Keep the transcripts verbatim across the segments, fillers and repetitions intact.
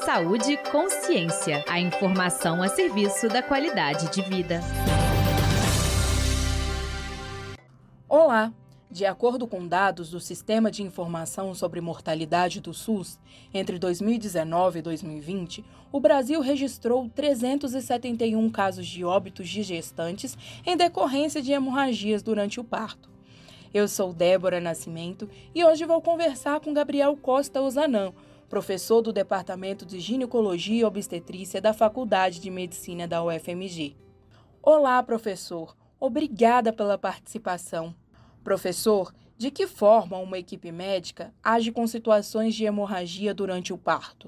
Saúde e consciência. A informação a serviço da qualidade de vida. Olá! De acordo com dados do Sistema de Informação sobre Mortalidade do SUS, entre dois mil e dezenove e dois mil e vinte, o Brasil registrou trezentos e setenta e um casos de óbitos de gestantes em decorrência de hemorragias durante o parto. Eu sou Débora Nascimento e hoje vou conversar com Gabriel Costa Ozanam, professor do Departamento de Ginecologia e Obstetrícia da Faculdade de Medicina da U F M G. Olá, professor. Obrigada pela participação. Professor, de que forma uma equipe médica age com situações de hemorragia durante o parto?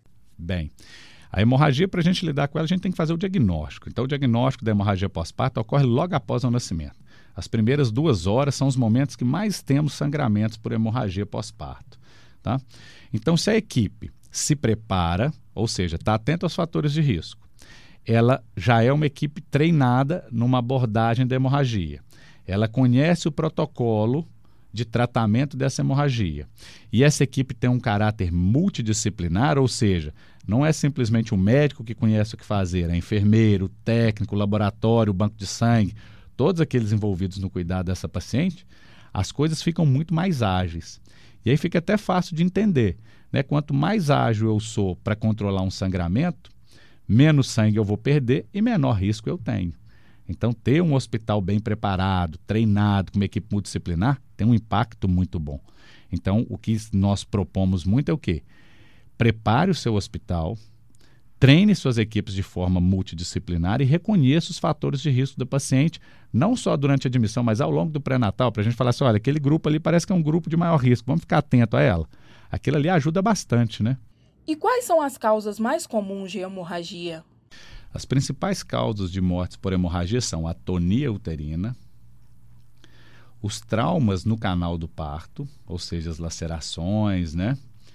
Bem, a hemorragia, para a gente lidar com ela, a gente tem que fazer o diagnóstico. Então, o diagnóstico da hemorragia pós-parto ocorre logo após o nascimento. As primeiras duas horas são os momentos que mais temos sangramentos por hemorragia pós-parto. Tá? Então, se a equipe se prepara, ou seja, está atenta aos fatores de risco, ela já é uma equipe treinada numa abordagem da hemorragia. Ela conhece o protocolo de tratamento dessa hemorragia. E essa equipe tem um caráter multidisciplinar, ou seja, não é simplesmente o médico que conhece o que fazer, é enfermeiro, o técnico, o laboratório, o banco de sangue, todos aqueles envolvidos no cuidado dessa paciente, as coisas ficam muito mais ágeis. E aí fica até fácil de entender, né? Quanto mais ágil eu sou para controlar um sangramento, menos sangue eu vou perder e menor risco eu tenho. Então, ter um hospital bem preparado, treinado, com uma equipe multidisciplinar, tem um impacto muito bom. Então, o que nós propomos muito é o quê? Prepare o seu hospital, treine suas equipes de forma multidisciplinar e reconheça os fatores de risco do paciente, não só durante a admissão, mas ao longo do pré-natal, para a gente falar assim, olha, aquele grupo ali parece que é um grupo de maior risco, vamos ficar atento a ela. Aquilo ali ajuda bastante, né? E quais são as causas mais comuns de hemorragia? As principais causas de mortes por hemorragia são a atonia uterina, os traumas no canal do parto, ou seja, as lacerações, né?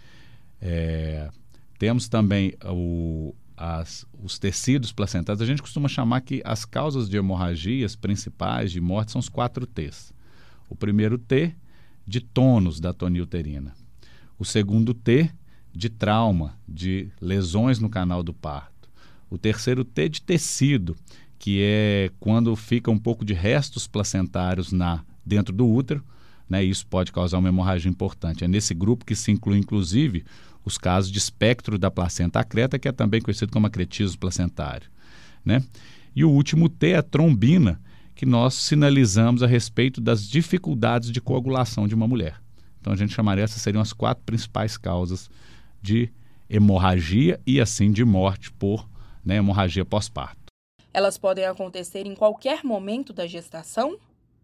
É, temos também o, as, os tecidos placentários. A gente costuma chamar que as causas de hemorragias principais de morte são os quatro T's. O primeiro T, de tônus da atonia uterina. O segundo T, de trauma, de lesões no canal do parto. O terceiro T de tecido, que é quando fica um pouco de restos placentários na, dentro do útero, né? Isso pode causar uma hemorragia importante. É nesse grupo que se inclui, inclusive, os casos de espectro da placenta acreta, que é também conhecido como acretismo placentário, né? E o último T é a trombina, que nós sinalizamos a respeito das dificuldades de coagulação de uma mulher. Então, a gente chamaria, essas seriam as quatro principais causas de hemorragia e, assim, de morte por né, hemorragia pós-parto. Elas podem acontecer em qualquer momento da gestação?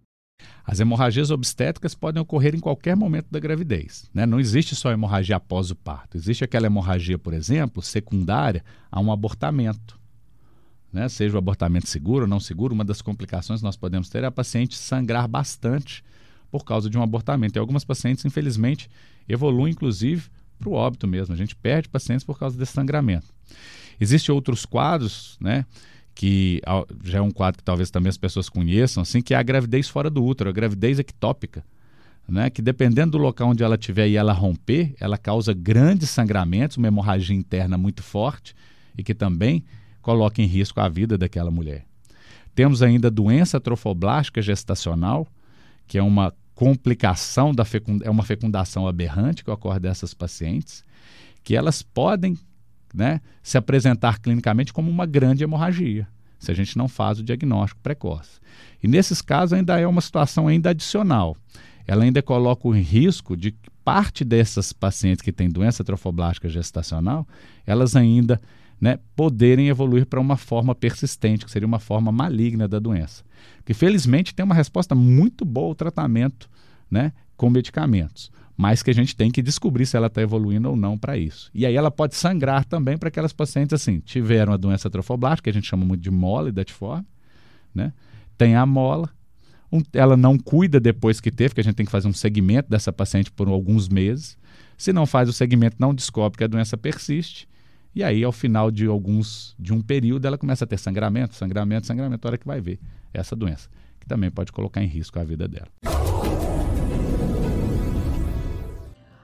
As hemorragias obstétricas podem ocorrer em qualquer momento da gravidez, né? Não existe só hemorragia após o parto. Existe aquela hemorragia, por exemplo, secundária a um abortamento, né? Seja o abortamento seguro ou não seguro, uma das complicações que nós podemos ter é a paciente sangrar bastante por causa de um abortamento. E algumas pacientes, infelizmente, evoluem, inclusive, para o óbito mesmo. A gente perde pacientes por causa desse sangramento. Existem outros quadros, né, que já é um quadro que talvez também as pessoas conheçam, assim, que é a gravidez fora do útero, a gravidez ectópica, né, que dependendo do local onde ela estiver e ela romper, ela causa grandes sangramentos, uma hemorragia interna muito forte e que também coloca em risco a vida daquela mulher. Temos ainda a doença trofoblástica gestacional, que é uma complicação, da fecund... é uma fecundação aberrante que ocorre dessas pacientes, que elas podem né, se apresentar clinicamente como uma grande hemorragia, se a gente não faz o diagnóstico precoce. E nesses casos ainda é uma situação ainda adicional. Ela ainda coloca o risco de que parte dessas pacientes que têm doença trofoblástica gestacional, elas ainda né, poderem evoluir para uma forma persistente, que seria uma forma maligna da doença. Porque felizmente tem uma resposta muito boa ao tratamento né, com medicamentos, mas que a gente tem que descobrir se ela está evoluindo ou não para isso. E aí ela pode sangrar também para aquelas pacientes assim, tiveram a doença trofoblástica, que a gente chama muito de mola hidatiforme, né? Tem a mola, um, ela não cuida depois que teve, que a gente tem que fazer um segmento dessa paciente por alguns meses. Se não faz o segmento, não descobre que a doença persiste, e aí ao final de alguns, de um período, ela começa a ter sangramento, sangramento, sangramento, a hora que vai ver essa doença, que também pode colocar em risco a vida dela.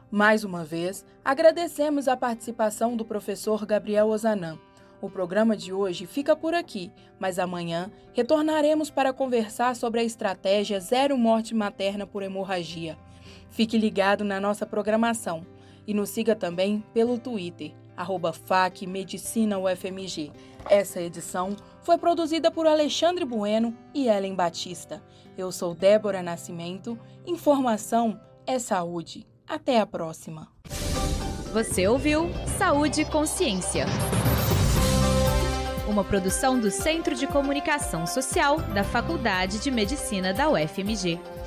Mais uma vez, agradecemos a participação do professor Gabriel Ozanam. O programa de hoje fica por aqui, mas amanhã retornaremos para conversar sobre a estratégia Zero Morte Materna por Hemorragia. Fique ligado na nossa programação e nos siga também pelo Twitter, arroba Fac Medicina U F M G. Essa edição foi produzida por Alexandre Bueno e Ellen Batista. Eu sou Débora Nascimento. Informação é saúde. Até a próxima. Você ouviu Saúde e Consciência, uma produção do Centro de Comunicação Social da Faculdade de Medicina da U F M G.